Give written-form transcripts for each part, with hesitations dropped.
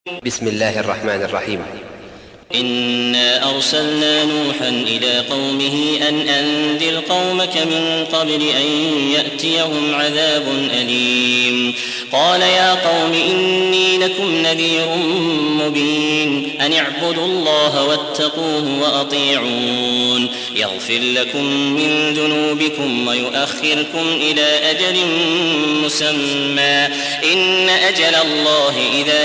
بسم الله الرحمن الرحيم. إنا أرسلنا نوحا إلى قومه أن أنذر قومك من قبل أن يأتيهم عذاب أليم. قال يا قوم إني لكم نذير مبين أن اعبدوا الله واتقوه وأطيعون يغفر لكم من ذنوبكم ويؤخركم إلى أجل مسمى إن أجل الله إذا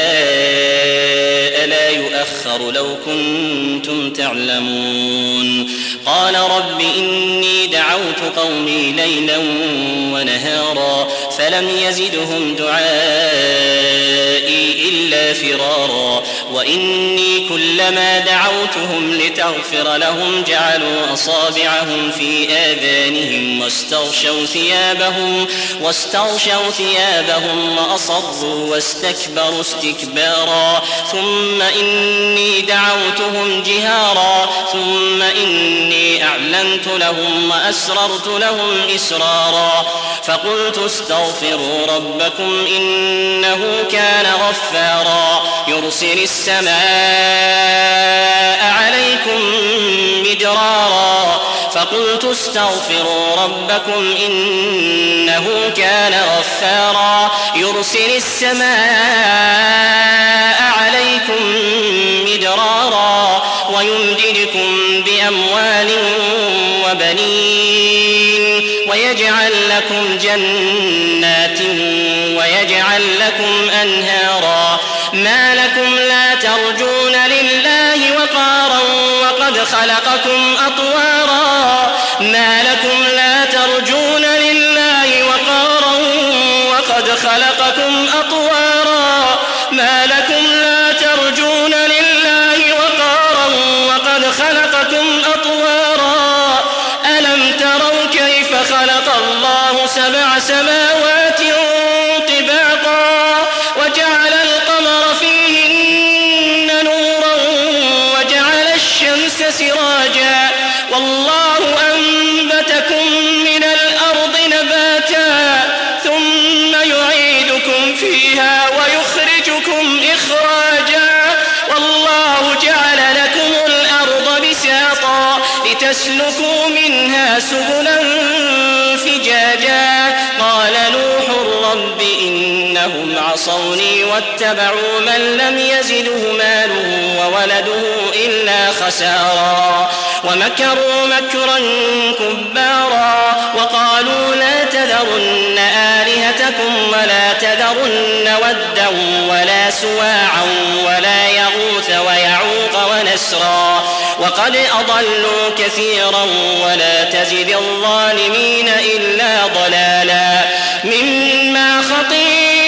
جاء لا يؤخر لو كنتم تعلمون. قال رب إني دعوت قومي ليلا ونهارا فلم يزدهم دعائي إلا فرارا وإني كلما دعوتهم لتغفر لهم جعلوا أصابعهم في آذانهم واستغشوا ثيابهم وأصروا واستكبروا استكبارا ثم إني دعوتهم جهارا ثم إني أعلنت لهم وأسررت لهم إسرارا فقلت استغفروا ربكم إنه كان غفارا يرسل السماء عليكم مدرارا فقلت استغفروا ربكم إنه كان غفارا يرسل السماء عليكم مدرارا ويمددكم بأموال وبنين ويجعل لكم جنات ويجعل لكم أنهارا ما لكم لا ترجون لله وقارا وقد خلقكم أطوارا ما لكم لا ترجون لله وقارا وقد خلقكم أطوارا ما لكم لا ترجون لله وقارا وقد خلقكم أطوارا ألم تروا كيف خلق الله 7 سماوات طباقا وجعل القمر فيهن نورا وجعل الشمس سراجا والله أنبتكم من الأرض نباتا ثم يعيدكم فيها ويخرجكم إخراجا والله جعل لكم الأرض بساطا لتسلكوا منها سبلا فجاجا قال نوح رب إنهم عصوني واتبعوا من لم يزده ماله وولده إلا خسارا ومكروا مكرا كبارا وقالوا لا تذرن آلهتكم ولا تذرن ودا ولا سواعا ولا يغوث ويعوق ونسرا وقد أضلوا كثيرا ولا تزد الظالمين إلا ضلالا مما خطيئاتهم